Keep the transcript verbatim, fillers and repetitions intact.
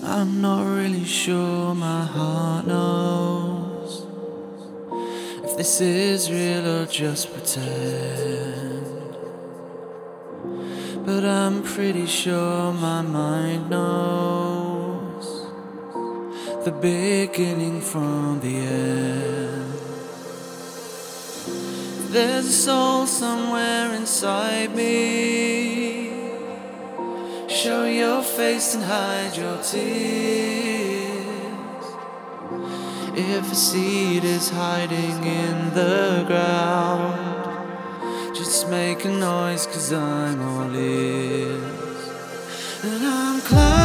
I'm not really sure my heart knows if this is real or just pretend. But I'm pretty sure my mind knows the beginning from the end. There's a soul somewhere inside me. Show your face and hide your tears. If a seed is hiding in the ground, just make a noise, 'cause I'm all ears. And I'm climbing